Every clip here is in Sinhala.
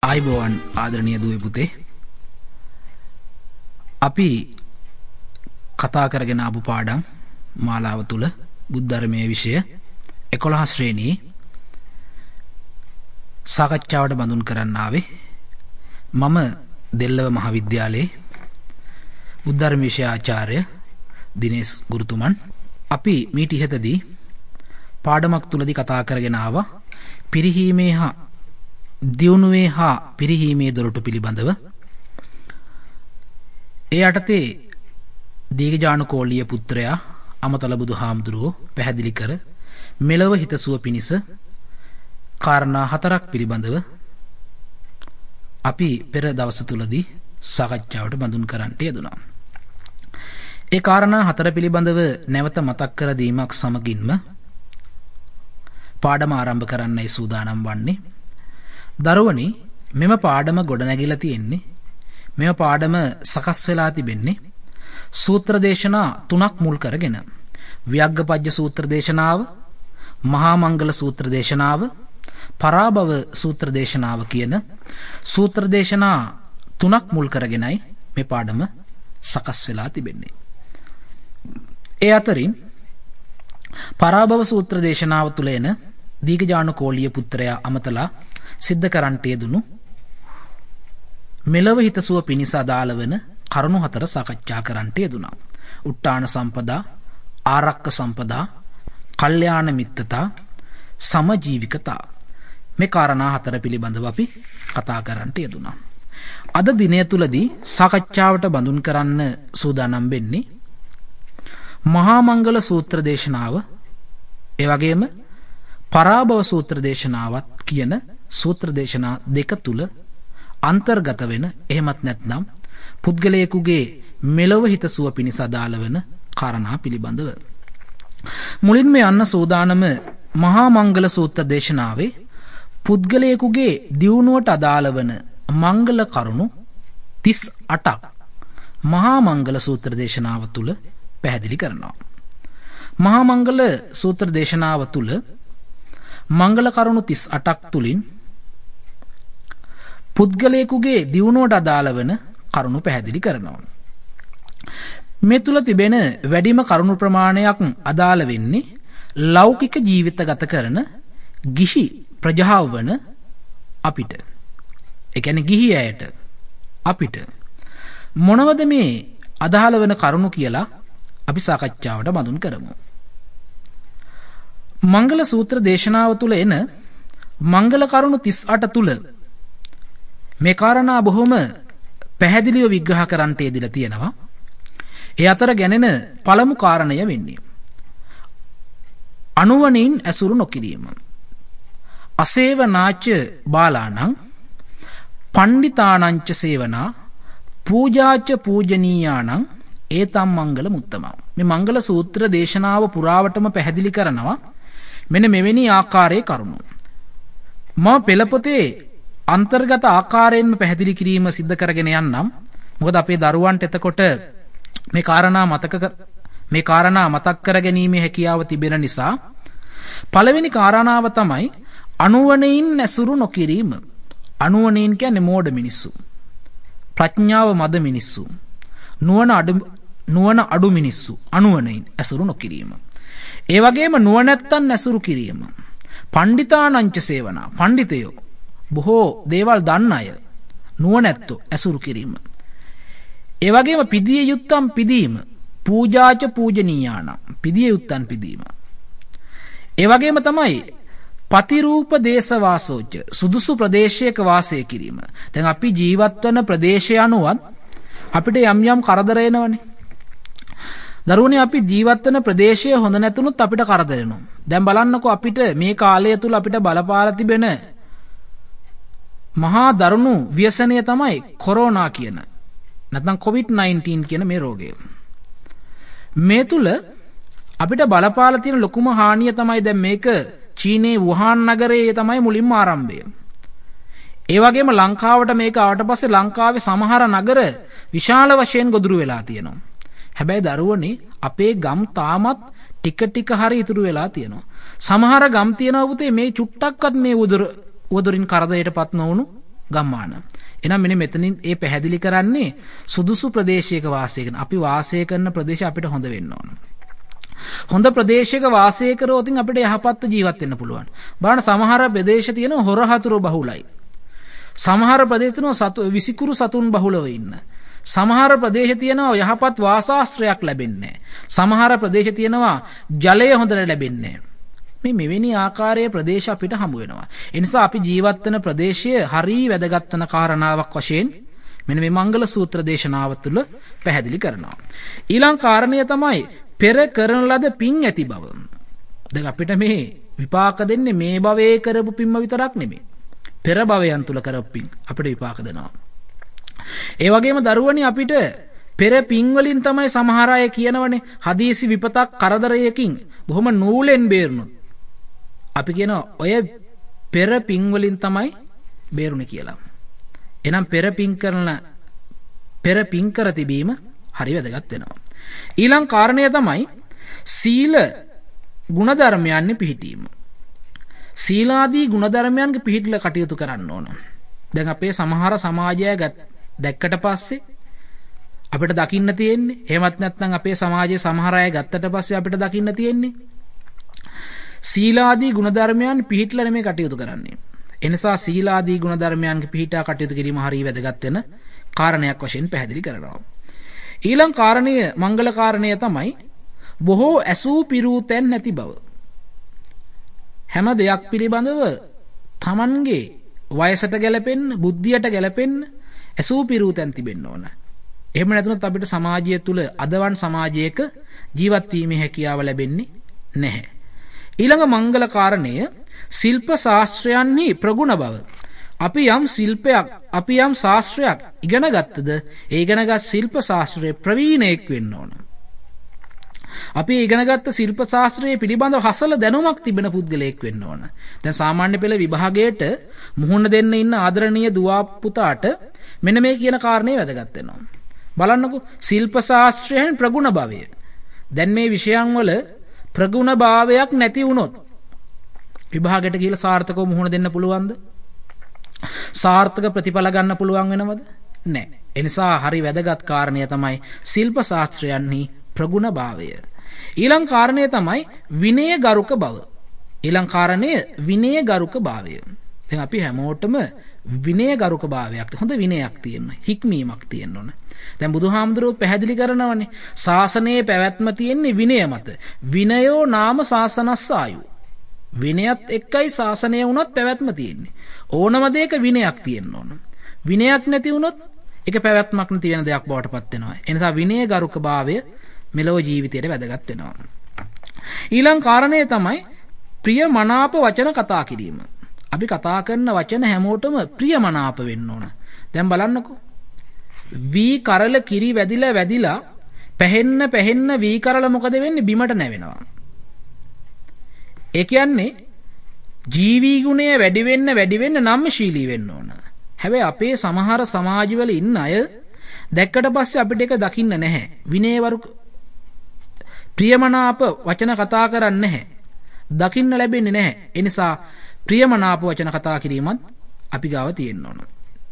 ආයිබෝවන් ආදරණීය දුවේ පුතේ, අපි කතා කරගෙන ආපු පාඩම් මාලාව තුල බුද්ධ ධර්මයේ විෂය 11 ශ්‍රේණියේ සාකච්ඡාවට බඳුන් කරන්න ආවේ මම දෙල්ලව මහාවිද්‍යාලයේ බුද්ධ ධර්ම විෂය ආචාර්ය දිනේෂ් ගුරුතුමන්. අපි මීට ඉහතදී පාඩමක් තුලදී කතා කරගෙන ආවා පිරිහීමේ හා දියුණුවේ හා පිරිහීමේ දොරටු පිළිබඳව. ඒ යටතේ දීඝජානුකෝලිය පුත්‍රයා අමතල බුදුහාමුදුරුවෝ පැහැදිලි කර මෙලව හිතසුව පිණිස කාරණා 4ක් පිළිබඳව අපි පෙර දවස් තුලදී සාකච්ඡාවට බඳුන් කරන්නට යෙදුණා. ඒ කාරණා 4 පිළිබඳව නැවත මතක් කර දීමක් සමගින්ම පාඩම ආරම්භ කරන්නයි සූදානම් වන්නේ. දරුවනි, මෙම පාඩම ගොඩනැගිලා තියෙන්නේ, මෙම පාඩම සකස් වෙලා තිබෙන්නේ සූත්‍ර දේශනා 3ක් මුල් කරගෙන. ව්‍යග්ගපජ්ජ සූත්‍ර දේශනාව, මහා මංගල සූත්‍ර දේශනාව, පරාභව සූත්‍ර දේශනාව කියන සූත්‍ර දේශනා 3ක් මුල් කරගෙනයි මේ පාඩම සකස් වෙලා තිබෙන්නේ. ඒ අතරින් පරාභව සූත්‍ර දේශනාව තුල එන දීඝජානුකෝලිය පුත්‍රයා අමතලා සිද්ධ කරන්ට යෙදුණු මෙලව හිතසුව පිණිස අදාළ වන කරුණු 4 සාකච්ඡා කරන්නට යෙදුණා. උට්ටාන සම්පදා, ආරක්ක සම්පදා, කල්යාණ මිත්තතා, සමජීවිකතා. මේ කාරණා 4 පිළිබඳව අපි කතා කරන්නට යෙදුණා. අද දිනය තුලදී සාකච්ඡාවට බඳුන් කරන්න සූදානම් වෙන්නේ මහා මංගල සූත්‍ර දේශනාව, ඒ වගේම පරාභව සූත්‍ර දේශනාවත් කියන සූත්‍ර දේශනා දෙක තුල අන්තර්ගත වෙන, එහෙමත් නැත්නම් පුද්ගලයෙකුගේ මෙලව හිතසුව පිණිස අදාළ වෙන කාරණා පිළිබඳව. මුලින්ම යන්න සූදානම මහා මංගල සූත්‍ර දේශනාවේ පුද්ගලයෙකුගේ දියුණුවට අදාළ වන මංගල කරුණු 38ක් මහා මංගල සූත්‍ර දේශනාව තුල පැහැදිලි කරනවා. මහා මංගල සූත්‍ර දේශනාව තුල මංගල කරුණු 38ක් තුලින් පුද්ගලයෙකුගේ දියුණුවට අදාළ වන කරුණු පැහැදිලි කරනවා. මේ තුල තිබෙන වැඩිම කරුණු ප්‍රමාණයක් අදාළ වෙන්නේ ලෞකික ජීවිත ගත කරන ගිහි ප්‍රජාව වන අපිට. ඒ කියන්නේ ගිහි අයට අපිට මොනවද මේ අදාළ වෙන කරුණු කියලා අපි සාකච්ඡාවට බඳුන් කරමු. මංගල සූත්‍ර දේශනාව තුල එන මංගල කරුණු 38 තුල මේ කාරණා බොහොම පැහැදිලිව විග්‍රහ කරන්නට යෙදලා තියෙනවා. ඒ අතර ගැනෙන පළමු කාරණය වෙන්නේ අනුවණින් ඇසුරු නොකිරීම. අසේවනාච බාලාණං පණ්ඩිතානංච සේවනා පූජාච පූජනීයාණං ඒතම් මංගල මුත්තමා. මේ මංගල සූත්‍ර දේශනාව පුරාවටම පැහැදිලි කරනවා මෙන්න මෙවැනි ආකාරයේ කරුණු. මම පෙළපොතේ අන්තර්ගත ආකාරයෙන්ම පැහැදිලි කිරීම සිද්ධ කරගෙන යන්නම්. මොකද අපේ දරුවන්ට එතකොට මේ කාරණා මතක් කර ගැනීමේ හැකියාව තිබෙන නිසා පළවෙනි කාරණාව තමයි අනුවණයින් ඇසුරු නොකිරීම. අනුවණයින් කියන්නේ මෝඩ මිනිස්සු, ප්‍රඥාව මද මිනිස්සු, නුවණ අඩු මිනිස්සු. අනුවණයින් ඇසුරු නොකිරීම. ඒ වගේම නුවණැත්තන් ඇසුරු කිරීම. පණ්ඩිතානංච සේවනා, පණ්ඩිතයෝ, බොහෝ දේවල් දන්න අය, නුවණැත්තෝ ඇසුරු කිරීම. ඒ වගේම පිදිය යුත්තම් පිදීම. පූජාච පූජනීයාණ, පිදිය යුත්තන් පිදීම. ඒ වගේම තමයි පතිරූප දේශවාසෝච, සුදුසු ප්‍රදේශයක වාසය කිරීම. දැන් අපි ජීවත් වන ප්‍රදේශය අනුවත් අපිට යම් යම් කරදර එනවනේ. දරුවනේ, අපි ජීවත් වෙන ප්‍රදේශය හොඳ නැතුනොත් අපිට කරදර එනවා. දැන් බලන්නකෝ, අපිට මේ කාලය තුල අපිට බලපාලා තිබෙන මහා දරුණු ව්‍යසනය තමයි කොරෝනා කියන, නැත්නම් COVID-19 කියන මේ රෝගය. මේ තුල අපිට බලපාලා තියෙන ලොකුම හානිය තමයි දැන් මේක චීනයේ වුහාන් නගරයේ තමයි මුලින්ම ආරම්භය. ඒ වගේම ලංකාවට මේක ආවට පස්සේ ලංකාවේ සමහර නගර විශාල වශයෙන් ගොදුරු වෙලා තියෙනවා. හැබැයි දරුවනේ, අපේ ගම් තාමත් ටික ටික හරි ඉතුරු වෙලා තියෙනවා. සමහර ගම් තියෙනවා පුතේ මේ චුට්ටක්වත් මේ උවදුරින් කරදරයටපත් නොවුණු ගම්මාන. එහෙනම් මෙන්න මෙතනින් ඒ පැහැදිලි කරන්නේ සුදුසු ප්‍රදේශයක වාසය කරන අපි වාසය කරන ප්‍රදේශය අපිට හොඳ වෙන්න ඕන. හොඳ ප්‍රදේශයක වාසය කරොත් අපිට යහපත් ජීවත් වෙන්න පුළුවන්. බලන්න සමහර ප්‍රදේශ තියෙන හොරහතුරු බහුලයි. සමහර ප්‍රදේශ තියෙන විසිකුරු සතුන් බහුලව ඉන්න. සමහර ප්‍රදේශ තියෙනවා යහපත් වාසාශ්‍රයක් ලැබෙන්නේ නැහැ. සමහර ප්‍රදේශ තියෙනවා ජලය හොඳට ලැබෙන්නේ නැහැ. මෙවැනි ආකාරයේ ප්‍රදේශ අපිට හමු වෙනවා. ඒ නිසා අපි ජීවත් වෙන ප්‍රදේශය හරිය වැදගත් වෙන කාරණාවක් වශයෙන් මෙන්න මේ මංගල සූත්‍ර දේශනාව තුළ පැහැදිලි කරනවා. ඊළඟ කාරණය තමයි පෙර කරන ලද පින් ඇති බව. දැන් අපිට මේ විපාක දෙන්නේ මේ භවයේ කරපු පින්ම විතරක් නෙමෙයි. පෙර භවයන් තුල කරපු පින් අපිට විපාක දෙනවා. ඒ වගේම දරුවනි අපිට පෙර පින් වලින් තමයි සමහර අය කියනවනේ හදීසි විපතක් කරදරයකින් බොහොම නූලෙන් බේරුණොත් අපි කියනවා ඔය පෙර පින් වලින් තමයි බේරුණේ කියලා. එහෙනම් පෙර පින් කර තිබීම හරි වැදගත් වෙනවා. ඊළඟ කාරණය තමයි සීල ගුණධර්මයන් පිහිටීම. සීලාදී ගුණධර්මයන්ගේ පිහිටලා කටයුතු කරන්න ඕන. දැන් අපේ සමහර සමාජය දැක්කට පස්සේ අපිට දකින්න තියෙන්නේ එහෙමත් නැත්නම් අපේ සමාජයේ සමහර අය ගත්තට පස්සේ අපිට දකින්න තියෙන්නේ සීලාදී ගුණධර්මයන් පිහිටලා නෙමෙයි කටයුතු කරන්නේ. ඒ නිසා සීලාදී ගුණධර්මයන්ගේ පිහිටා කටයුතු කිරීම හරිය වැදගත් වෙන කාරණයක් වශයෙන් පැහැදිලි කරනවා. ඊළඟ කාරණය මංගල කාරණය තමයි බොහෝ ඇසූ පිරූ තැන් නැති බව. හැම දෙයක් පිළිබඳව Tamanගේ වයසට ගැලපෙන්න, බුද්ධියට ගැලපෙන්න ඇසූ පිරූ තැන් තිබෙන්න ඕන. එහෙම නැතුනොත් අපිට සමාජය තුල අදවන් සමාජයක ජීවත් වීමේ හැකියාව ලැබෙන්නේ නැහැ. ඊළඟ මංගල කාරණය ශිල්ප ශාස්ත්‍රයන්හි ප්‍රගුණ බව. අපි යම් ශාස්ත්‍රයක් ඉගෙන ගත්තද ඒ ඉගෙනගත් ශිල්ප ශාස්ත්‍රයේ ප්‍රවීණයෙක් වෙන්න ඕන. අපි ඉගෙනගත්ත ශිල්ප ශාස්ත්‍රයේ පිළිබඳව හසල දැනුමක් තිබෙන පුද්ගලයෙක් වෙන්න ඕන. දැන් සාමාන්‍ය පෙළ විභාගයට මුහුණ දෙන්න ඉන්න ආදරණීය දුව පුතාට මෙන්න මේ කියන කාරණේ වැදගත් වෙනවා. බලන්නකෝ ශිල්ප ශාස්ත්‍රයෙන් ප්‍රගුණ භාවය. දැන් මේ විෂයන් වල ප්‍රගුණ භාවයක් නැති වුණොත් විභාගයට ගිහලා සාර්ථකව මුහුණ දෙන්න පුළුවන්ද? සාර්ථක ප්‍රතිඵල ගන්න පුළුවන් වෙනවද? නැහැ. ඒ නිසා හරි වැදගත් කාරණය තමයි ශිල්ප ශාස්ත්‍රයන්හි ප්‍රගුණ භාවය. ඊළඟ කාරණය තමයි විනය ගරුක බව. ඊළඟ කාරණය විනය ගරුක භාවය. දැන් අපි හැමෝටම විනය ගරුක භාවයක් හොඳ විනයක් තියෙන්න, හික්මීමක් තියෙන්න ඕන. දැන් බුදුහාමුදුරුවෝ පැහැදිලි කරනවානේ ශාසනයේ පැවැත්ම තියෙන්නේ විනය මත. විනයෝ නාම ශාසනස්සායු. විනයත් එක්කයි ශාසනය වුණත් පැවැත්ම තියෙන්නේ. ඕනම දෙයක විනයක් තියෙන්න ඕන. විනයක් නැති වුණොත් ඒක පැවැත්මක් නැති වෙන දෙයක් බවට පත් වෙනවා. ඒ නිසා විනය ගරුක භාවය මෙලොව ජීවිතයට වැදගත් වෙනවා. ඊළඟ කාරණය තමයි ප්‍රිය මනාප වචන කතා කිරීම. අපි කතා කරන වචන හැමෝටම ප්‍රිය මනාප වෙන්න ඕන. දැන් බලන්නකෝ. වී කරල කිරි වැදිලා පැහෙන්න වී කරල මොකද වෙන්නේ? බිමට නැවෙනවා. ඒ කියන්නේ ජීවී ගුණය වැඩි වෙන්න නම්‍යශීලී වෙන්න ඕන. හැබැයි අපේ සමහර සමාජවල ඉන්න අය දැක්කට පස්සේ අපිට ඒක දකින්න නැහැ. විනයවරු ප්‍රියමනාප වචන කතා කරන්නේ නැහැ. දකින්න ලැබෙන්නේ නැහැ. ඒ නිසා ප්‍රියමනාප වචන කතා කිරීමත් අපි ගාව තියෙන්න ඕන.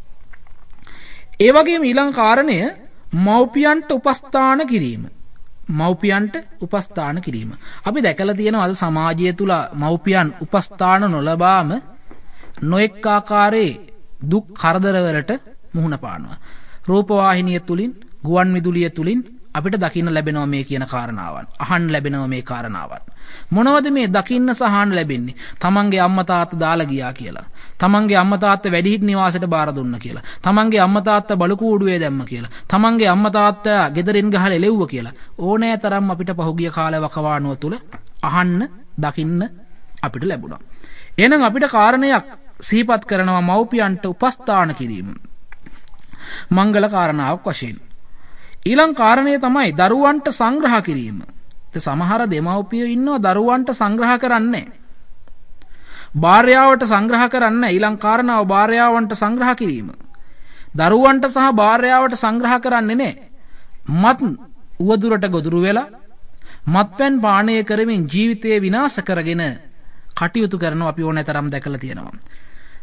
ඒ වගේම ඊළඟ කාරණය මව්පියන්ට උපස්ථාන කිරීම. මව්පියන්ට උපස්ථාන කිරීම. අපි දැකලා තියෙනවා අද සමාජය තුල මව්පියන් උපස්ථාන නොලබාම නොඑක් ආකාරයේ දුක් කරදරවලට මුහුණ පානවා. රූපවාහිනිය තුලින්, ගුවන් විදුලිය තුලින් අපිට දකින්න ලැබෙනවා මේ කියන කාරණාවන්. අහන්න ලැබෙනවා මේ කාරණාවන්. මොනවද මේ දකින්න සහ අහන්න ලැබෙන්නේ? තමන්ගේ අම්මා තාත්තා දාලා ගියා කියලා. තමන්ගේ අම්මා තාත්තා වැඩිහිටි නිවාසයට බාර දුන්නා කියලා. තමන්ගේ අම්මා තාත්තා බලු කූඩුවේ දැම්ම කියලා. තමන්ගේ අම්මා තාත්තා ගෙදරින් ගහලා එලෙව්ව කියලා. ඕනෑ තරම් අපිට පහුගිය කාලේ වකවානුව තුල අහන්න, දකින්න අපිට ලැබුණා. එහෙනම් අපිට කාරණයක් සිහිපත් කරනවා මව්පියන්ට උපස්ථාන කිරීම. මංගල කාරණාවක් වශයෙන්. ඊළඟ කාරණය තමයි දරුවන්ට සංග්‍රහ කිරීම. සමහර දෙමව්පියෝ ඉන්නවා දරුවන්ට සංග්‍රහ කරන්නේ. භාර්යාවට සංග්‍රහ කරන්නේ. ඊළඟ කාරණාව භාර්යාවන්ට සංග්‍රහ කිරීම. දරුවන්ට සහ භාර්යාවට සංග්‍රහ කරන්නේ නැහැ. මත් උවදුරට ගොදුරු වෙලා මත්පැන් පානය කරමින් ජීවිතය විනාශ කරගෙන කටයුතු කරනවා අපි ඕනෑ තරම් දැකලා තියෙනවා.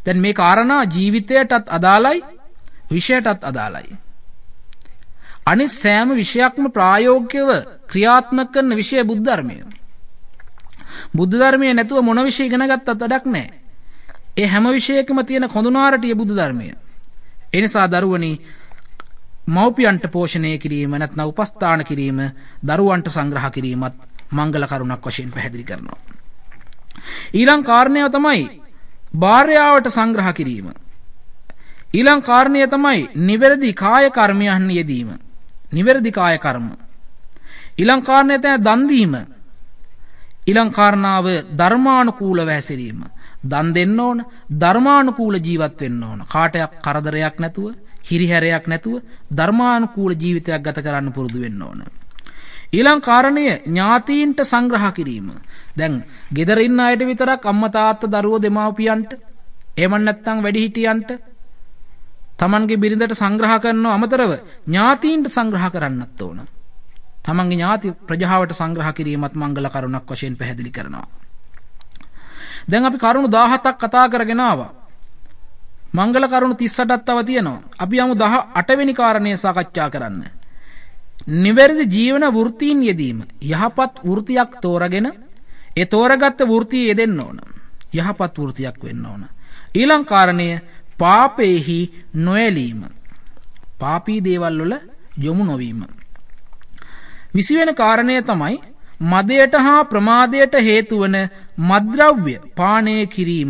දැන් මේ කාරණා ජීවිතයටත් අදාළයි විෂයටත් අදාළයි. අනිත් සෑම විෂයක්ම ප්‍රායෝගිකව ක්‍රියාත්මක කරන විෂය බුද්ධ ධර්මය. බුද්ධ ධර්මයේ නැතුව මොන විෂය ඉගෙන ගත්තත් වැඩක් නැහැ. ඒ හැම විෂයකම තියෙන කොඳුනාරටිය බුද්ධ ධර්මය. ඒ නිසා දරුවනි මව්පියන්ට පෝෂණය කිරීම නැත්නම් උපස්ථාන කිරීම දරුවන්ට සංග්‍රහ කිරීමත් මංගල කරුණක් වශයෙන් පැහැදිලි කරනවා. ඊළඟ කාරණය තමයි භාර්යාවට සංග්‍රහ කිරීම. ඊළඟ කාරණය තමයි නිවැරදි කාය කර්මයන් යෙදීම. නිවැරදි කාය කර්ම. ඊළඟ කාරණය තමයි දන් දීම. ඊළඟ කාරණාව ධර්මානුකූලව හැසිරීම. දන් දෙන්න ඕන, ධර්මානුකූල ජීවත් වෙන්න ඕන. කාටයක් කරදරයක් නැතුව, හිරිහැරයක් නැතුව ධර්මානුකූල ජීවිතයක් ගත කරන්න පුරුදු වෙන්න ඕන. ඊළඟ කාරණය ඥාතීන්ට සංග්‍රහ කිරීම. දැන් ගෙදර ඉන්න අයට විතරක් අම්මා තාත්තා දරුවෝ දෙමාපියන්ට එහෙම නැත්නම් වැඩිහිටියන්ට තමන්ගේ බිරිඳට සංග්‍රහ කරනව අමතරව ඥාතීන්ට සංග්‍රහ කරන්නත් ඕන. තමන්ගේ ඥාති ප්‍රජාවට සංග්‍රහ කිරීමත් මංගල කරුණක් වශයෙන් පැහැදිලි කරනවා. දැන් අපි කරුණු 17ක් කතා කරගෙන ආවා. මංගල කරුණු 38ක් තව තියෙනවා. අපි යමු 18 වෙනි කාරණය සාකච්ඡා කරන්න. නිවැරදි ජීවන වෘත්තීන් යෙදීම. යහපත් වෘතියක් තෝරාගෙන ඒ තෝරාගත්ත වෘතිය යෙදෙන්න ඕන. යහපත් වෘතියක් වෙන්න ඕන. ඊළඟ කාරණය පාපේහි නොඇලීම. පාපී දේවල් වල යොමු නොවීම. 20 වෙනි කාරණය තමයි මදයට හා ප්‍රමාදයට හේතු වන මද්ද්‍රව්‍ය පානය කිරීම.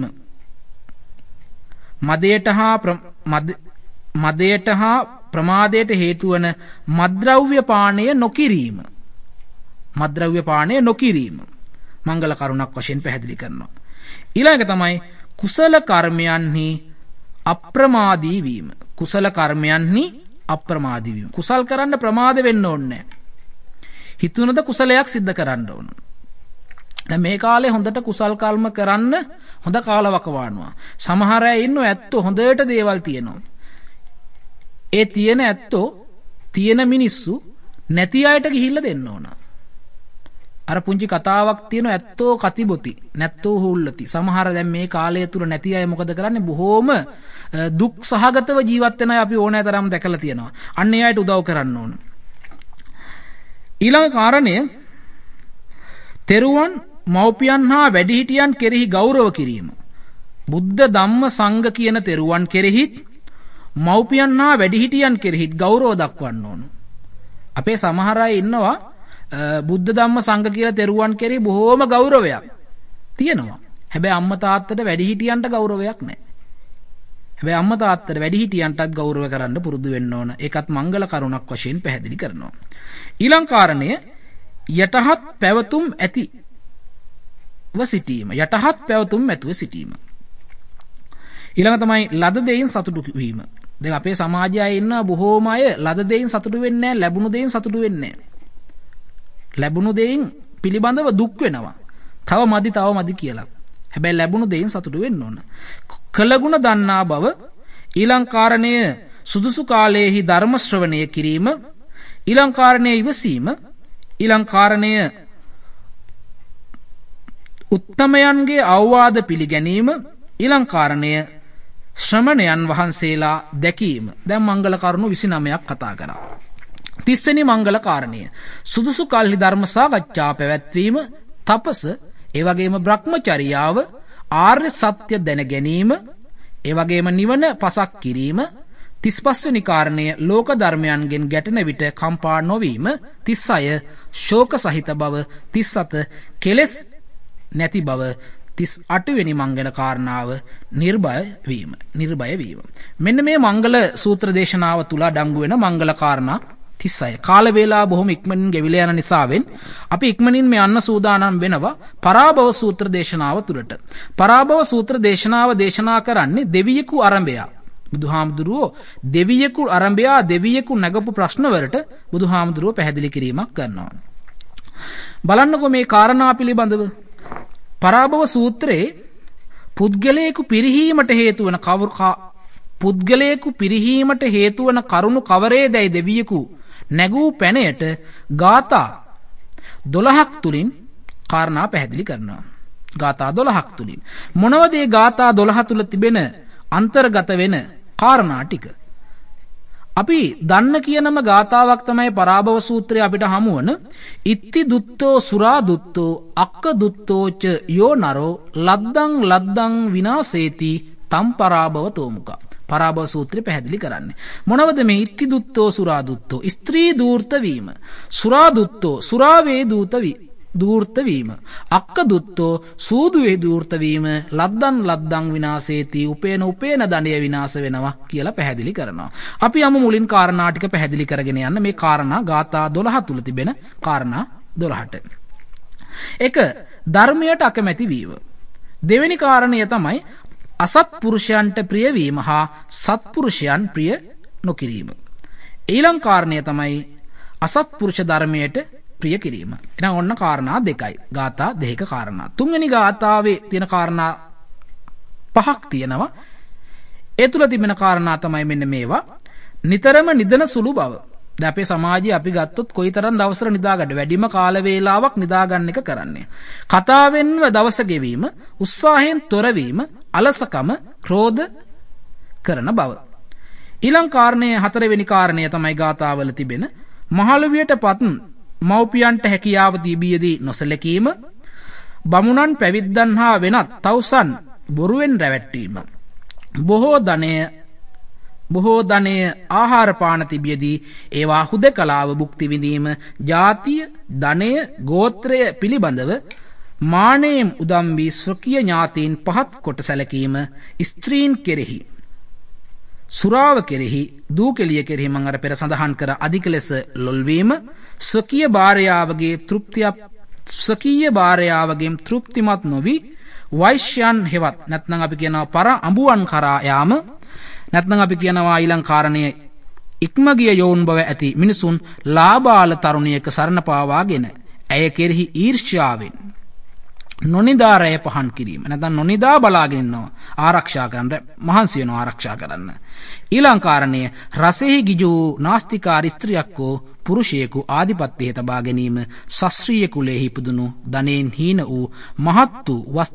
මදයට හා ප්‍රමාදයට හේතු වන මද්ද්‍රව්‍ය පානය නොකිරීම. මද්ද්‍රව්‍ය පානය නොකිරීම මංගල කරුණක් වශයෙන් පැහැදිලි කරනවා. ඊළඟ තමයි කුසල කර්මයන්හි අප්‍රමාදී වීම. කුසල කර්මයන්හි අප්‍රමාදී වීම. කුසල් කරන්න ප්‍රමාද වෙන්න ඕනේ නැහැ. හිතුනද කුසලයක් සිද්ධ කරන්න ඕන. දැන් මේ කාලේ හොඳට කුසල් කර්ම කරන්න හොඳ කාලවකවානුවා. සමහර අය ඉන්නෝ ඇත්තෝ හොඳට දේවල් තියෙනවා. ඒ තියෙන ඇත්තෝ තියෙන මිනිස්සු නැති අයට ගිහිල්ලා දෙන්න ඕන. අර පුංචි කතාවක් තියෙන ඇත්තෝ කතිබොති නැත්තෝ හුල්ලති. සමහර දැන් මේ කාලය තුල නැති අය මොකද කරන්නේ? බොහෝම දුක් සහගතව ජීවත් වෙන අය අපි ඕනෑ තරම් දැකලා තියෙනවා. අන්න ඒ අයට උදව් කරන්න ඕන. ඊළඟ කාරණය තෙරුවන් මව්පියන් හා වැඩිහිටියන් කෙරෙහි ගෞරව කිරීම. බුද්ධ ධම්ම සංඝ කියන තෙරුවන් කෙරෙහිත් මව්පියන් හා වැඩිහිටියන් කෙරෙහිත් ගෞරව දක්වන්න ඕන. අපේ සමහර අය ඉන්නවා බුද්ධ ධම්ම සංඝ කියලා තෙරුවන් කෙරෙහි බොහෝම ගෞරවයක් තියෙනවා. හැබැයි අම්මා තාත්තට වැඩිහිටියන්ට ගෞරවයක් නැහැ. හැබැයි අම්මා තාත්තට වැඩිහිටියන්ටත් ගෞරව කරන්න පුරුදු වෙන්න ඕන. ඒකත් මංගල කරුණක් වශයෙන් පැහැදිලි කරනවා. ඊළඟ කාරණය යටහත් පැවතුම් ඇතිව සිටීම. යටහත් පැවතුම් ඇතුව සිටීම. ඊළඟ තමයි ලද දෙයින් සතුටු වීම. දැන් අපේ සමාජයේ ඉන්න බොහෝම අය ලද දෙයින් සතුටු වෙන්නේ නැහැ, ලැබුණු දෙයින් සතුටු වෙන්නේ නැහැ. ලැබුණු දෙයින් පිළිබඳව දුක් වෙනවා. තව මදි කියලා. හැබැයි ලැබුණු දෙයින් සතුටු වෙන්න ඕන. කළගුණ දන්නා බව. ඊළඟ කාරණය සුදුසු කාලයේහි ධර්ම ශ්‍රවණය කිරීම. ඊළඟ කාරණය ඉවසීම. ඊළඟ කාරණය උත්තමයන්ගේ අවවාද පිළිගැනීම. ඊළඟ කාරණය ශ්‍රමණයන් වහන්සේලා දැකීම. දැන් මංගල කරුණු 29ක් කතා කරා. 30 වෙනි මංගල කාරණය සුදුසු කල්හි ධර්ම සාකච්ඡා පැවැත්වීම, තපස, ඒ වගේම බ්‍රහ්මචර්යාව, ආර්ය සත්‍ය දැන ගැනීම, ඒ වගේම නිවන පසක් කිරීම. 35 වෙනි කාරණය ලෝක ධර්මයන්ගෙන් ගැටෙන විට කම්පා නොවීම. 36 ශෝක සහිත බව. 37 කෙලෙස් නැති බව. 38 වෙනි මංගල කාරණාව නිර්භය වීම. මෙන්න මේ මංගල සූත්‍ර දේශනාව තුල අඩංගු වෙන මංගල කාරණා 36. කාල වේලාව බොහොම ඉක්මනින් ගෙවිලා යන නිසාවෙන් අපි ඉක්මනින් මේ යන්න සූදානම් වෙනවා පරාභව සූත්‍ර දේශනාව තුලට. පරාභව සූත්‍ර දේශනාව දේශනා කරන්නේ දෙවියෙකු ආරම්භය. බුදුහාමුදුරුවෝ දෙවියෙකු නැගපු ප්‍රශ්න වලට බුදුහාමුදුරුවෝ පැහැදිලි කිරීමක් කරනවා. බලන්නකෝ මේ කාරණා පිළිබඳව. පරාභව සූත්‍රයේ පුද්ගලයෙකු පිරිහීමට හේතු වන කරුණු කවරේදයි දෙවියෙකු නැගූ පැනයට ගාථා 12ක් තුලින් කාරණා පැහැදිලි කරනවා. ගාථා 12ක් තුලින් මොනවද මේ ගාථා 12 තුල තිබෙන අන්තර්ගත වෙන කාරණා ටික. අපි දන්න කියනම ගාතාවක් තමයි පරාභව සූත්‍රය අපිට හමුවන ඉත්ති දුත්තෝ සුරා දුත්තෝ අක්ක දුත්තෝච යෝ නරෝ ලද්දං විනාසේති තම් පරාභව තෝමුකා. පරාභව සූත්‍රය පැහැදිලි කරන්නේ. මොනවද මේ ඉත්ති දුත්තෝ සුරා දුත්තෝ? ස්ත්‍රී දූර්ත වීම. සුරා දුත්තෝ සුරාවේ දූර්ත වීම. අක්ක දුත්තෝ සූදුවේ දූර්ත වීම. ලද්දං විනාසේති උපේන දණය විනාශ වෙනවා කියලා පැහැදිලි කරනවා. අපි යමු මුලින් කාරණා ටික පැහැදිලි කරගෙන යන්න මේ කාරණා ගාථා 12 තුල තිබෙන කාරණා 12ට. එක ධර්මයට අකමැති වීම. දෙවෙනි කාරණය තමයි අසත්පුරුෂයන්ට ප්‍රිය වීම හා සත්පුරුෂයන් ප්‍රිය නොකිරීම. ඊළඟ කාරණය තමයි අසත්පුරුෂ ධර්මයට ප්‍රිය කිරීම. එහෙනම් ඔන්න කාරණා දෙකයි. ගාථා දෙකක කාරණා. තුන්වෙනි ගාථාවේ තියෙන කාරණා පහක් තියෙනවා. ඒ තුල තිබෙන කාරණා තමයි මෙන්න මේවා. නිතරම නිදන සුළු බව. දැන් අපේ සමාජයේ අපි ගත්තොත් කොයිතරම් දවසට නිදාගන්න වැඩිම කාල වේලාවක් නිදාගන්න එක කරන්නේ. කතාවෙන්ව දවස ගෙවීම, උත්සාහයෙන් තොරවීම, අලසකම, ක්‍රෝධ කරන බව. ඊළඟ කාරණය හතරවෙනි කාරණය තමයි ගාථාවල තිබෙන මහලුවියටපත් මව්පියන්ට හැකියාව තිබියදී නොසලකීම, බමුණන් පැවිද්දන් හා වෙනත් තවුසන් බොරුවෙන් රැවැට්ටීම, බොහෝ ධනය ආහාර පාන තිබියදී ඒවා හුදකලාව භුක්ති විඳීම, ජාතිය, ධනය, ගෝත්‍රය පිළිබඳව මානයෙන් උදම් වී ස්වකීය ඥාතීන් පහත් කොට සැලකීම, ස්ත්‍රීන් කෙරෙහි, සුරාව කෙරෙහි, දූ කෙලිය කෙරෙහි මම අර පෙර සඳහන් කර අධික ලෙස ලොල්වීම, ස්වකීය භාර්යාවගේ තෘප්තිමත් නොවි වෛශ්‍යයන් හෙවත් නැත්නම් අපි කියනවා පර අඹුවන් කරා යාම, නැත්නම් අපි කියනවා ඊළඟ කාරණය ඉක්මගිය යෝන් බව ඇති මිනිසුන් ලාබාල තරුණියක සරණ පාවාගෙන ඇය කෙරෙහි ඊර්ෂ්‍යාවෙන් නොනිදාරය පහන් කිරීම. නැත්නම් නොනිදා බලාගෙන ඉන්නවා ආරක්ෂා කරන්න, මහන්සි වෙනවා ආරක්ෂා කරන්න. ඊළඟ කාරණය රසෙහි ගිජු නාස්තිකාර ස්ත්‍රියක් හෝ පුරුෂයෙකු ආධිපත්‍යය තබා ගැනීම, ශාස්ත්‍රීය කුලයෙහි ඉපදුණු ධනෙන් හීන වූ මහත්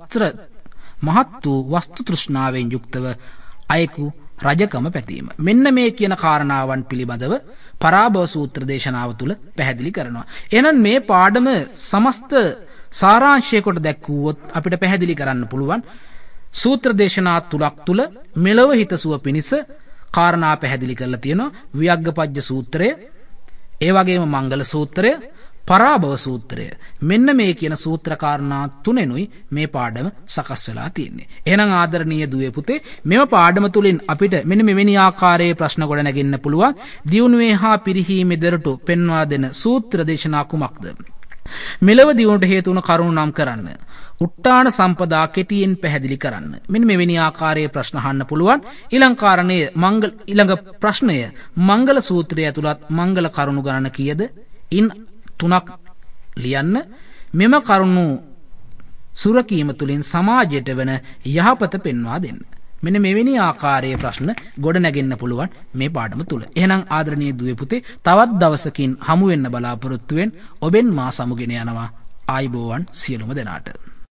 වූ වස්තු තෘෂ්ණාවෙන් යුක්තව අයෙකු රජකම පැතීම. මෙන්න මේ කියන කාරණාවන් පිළිබඳව පරාභව සූත්‍ර දේශනාව තුළ පැහැදිලි කරනවා. එහෙනම් මේ පාඩම සමස්ත සාරාංශය කොට දැක්වුවොත් අපිට පැහැදිලි කරන්න පුළුවන් සූත්‍ර දේශනා තුලක් තුල මෙලව හිතසුව පිණිස කාරණා පැහැදිලි කරලා තියෙනවා. වියග්ගපජ්ජ සූත්‍රය, ඒ වගේම මංගල සූත්‍රය, පරාභව සූත්‍රය. මෙන්න මේ කියන සූත්‍ර කාරණා තුනෙනුයි මේ පාඩම සකස් වෙලා තියෙන්නේ. එහෙනම් ආදරණීය දුවේ පුතේ, මෙම පාඩම තුලින් අපිට මෙන්න මෙවැනි ආකාරයේ ප්‍රශ්න ගොඩ නැගෙන්න පුළුවන්. දියුණුවේ හා පිරිහීමේ දරටු පෙන්වා දෙන සූත්‍ර දේශනා කුමක්ද? මෙලව දියුණුවට හේතු වන කරුණු නම් කරන්න. උට්ටාන සම්පදා කෙටියෙන් පැහැදිලි කරන්න. මෙන්න මෙවැනි ආකාරයේ ප්‍රශ්න අහන්න පුළුවන්. ඊළඟ ප්‍රශ්නය මංගල සූත්‍රය ඇතුළත් මංගල කරුණු ගණන කීයද? ඉන් 3ක් ලියන්න. මෙම කරුණු සුරකීම තුළින් සමාජයට වන යහපත පෙන්වා දෙන්න. මෙන්න මෙවැනි ආකාරයේ ප්‍රශ්න ගොඩ නැගෙන්න පුළුවන් මේ පාඩම තුල. එහෙනම් ආදරණීය දුවේ පුතේ, තවත් දවසකින් හමු වෙන්න බලාපොරොත්තු වෙන ඔබෙන් මා සමුගෙන යනවා. ආයිබෝවන් සියලුම දෙනාට.